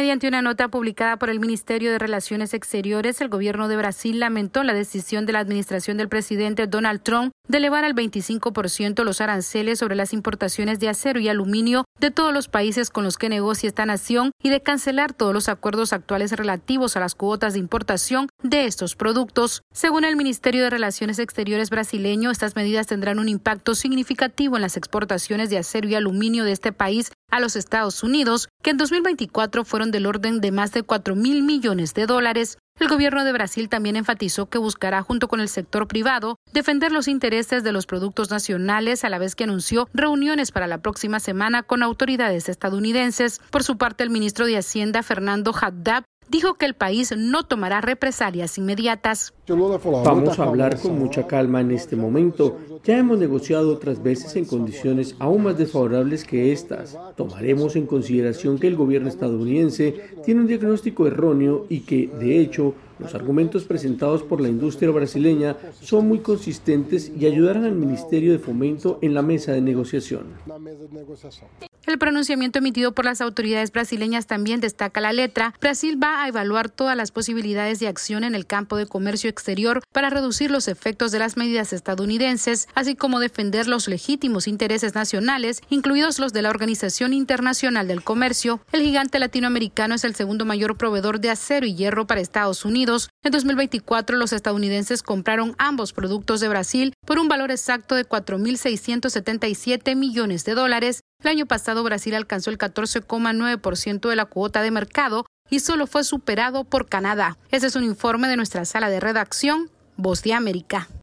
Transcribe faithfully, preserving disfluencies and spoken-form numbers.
Mediante una nota publicada por el Ministerio de Relaciones Exteriores, el gobierno de Brasil lamentó la decisión de la administración del presidente Donald Trump de elevar al veinticinco por ciento los aranceles sobre las importaciones de acero y aluminio de todos los países con los que negocia esta nación y de cancelar todos los acuerdos actuales relativos a las cuotas de importación de estos productos. Según el Ministerio de Relaciones Exteriores brasileño, estas medidas tendrán un impacto significativo en las exportaciones de acero y aluminio de este país a los Estados Unidos, que en dos mil veinticuatro fueron del orden de más de cuatro mil millones de dólares. El gobierno de Brasil también enfatizó que buscará, junto con el sector privado, defender los intereses de los productos nacionales, a la vez que anunció reuniones para la próxima semana con autoridades estadounidenses. Por su parte, el ministro de Hacienda, Fernando Haddad, dijo que el país no tomará represalias inmediatas. Vamos a hablar con mucha calma en este momento. Ya hemos negociado otras veces en condiciones aún más desfavorables que estas. Tomaremos en consideración que el gobierno estadounidense tiene un diagnóstico erróneo y que, de hecho, los argumentos presentados por la industria brasileña son muy consistentes y ayudarán al Ministerio de Fomento en la mesa de negociación. El pronunciamiento emitido por las autoridades brasileñas también destaca la letra. Brasil va a evaluar todas las posibilidades de acción en el campo de comercio exterior para reducir los efectos de las medidas estadounidenses, así como defender los legítimos intereses nacionales, incluidos los de la Organización Internacional del Comercio. El gigante latinoamericano es el segundo mayor proveedor de acero y hierro para Estados Unidos. En dos mil veinticuatro, los estadounidenses compraron ambos productos de Brasil por un valor exacto de cuatro mil seiscientos setenta y siete millones de dólares. El año pasado, Brasil alcanzó el catorce coma nueve por ciento de la cuota de mercado y solo fue superado por Canadá. Ese es un informe de nuestra sala de redacción, Voz de América.